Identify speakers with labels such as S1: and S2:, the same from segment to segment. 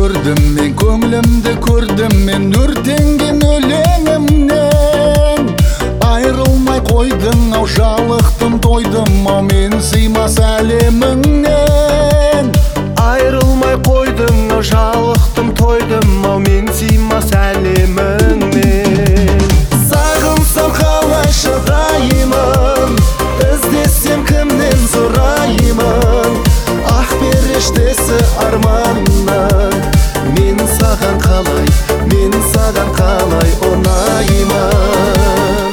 S1: көрдім мен, көңілімді көрдім мен, өртенген өлеңімнен. Айрылмай қойдың ау, жалықтым тойдым ау, мен сыймас әлеміңнен.
S2: Айрылмай қойдың ау, жалықтым тойдым ау, мен сыймас әлеміңнен.
S1: Сағынсам қалай шыдаймын, іздесем кімнен сұраймын. Ақ періштесі арманның, мен саған қалай ұнаймын.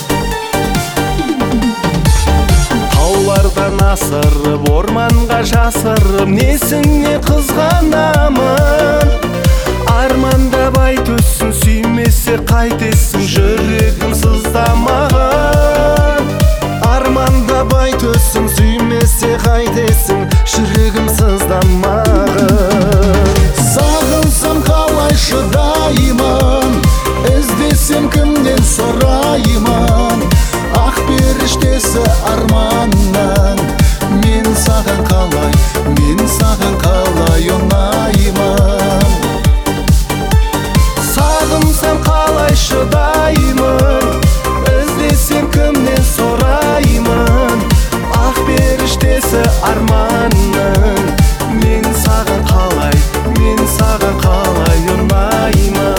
S2: Таулардан асырып, орманға жасырып, несіне қызғанамын. Армандабай төссін, сүймесе қайтесің, жүрегім сыздамаған.
S1: Армандабай төссін, сүймесе қайтесің, жүрегім сыздамаған. Сағынсам қалай шыдаймын, іздесем кімнен сұраймын. Ақ періштесі арманның, мен саған қалай ұнаймын.
S2: Сағынсам қалай шыдаймын, іздесем кімнен сұраймын. Ақ періштесі арманның, мен саған қалай ұнаймын.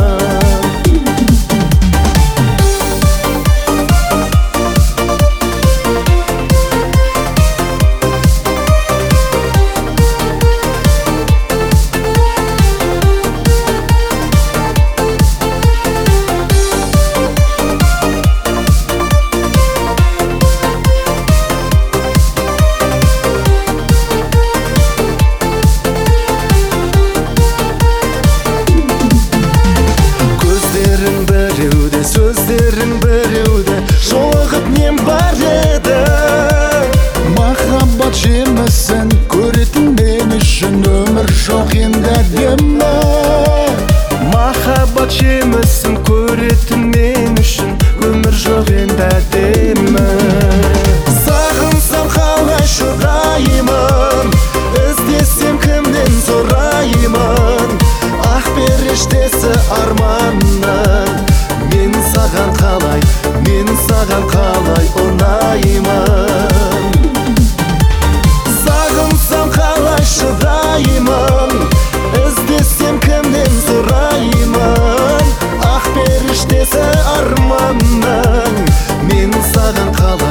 S1: Сөздерің біреуде, жолығып нем бар еді. Махаббат жемісін көретін мен үшін, өмір жоқ енді әдемі.
S2: Махаббат жемісін көретін мен үшін, өмір жоқ енді әдемі.
S1: Сағынсам қалай шыдаймын, іздесем кімнен сұраймын. Ақ періштесі арманның, мен саған қалай ұнаймын. Сағынсам қалай шыдаймын, іздесем кімнен сұраймын. Ақ періштесі арманның, мен саған қалай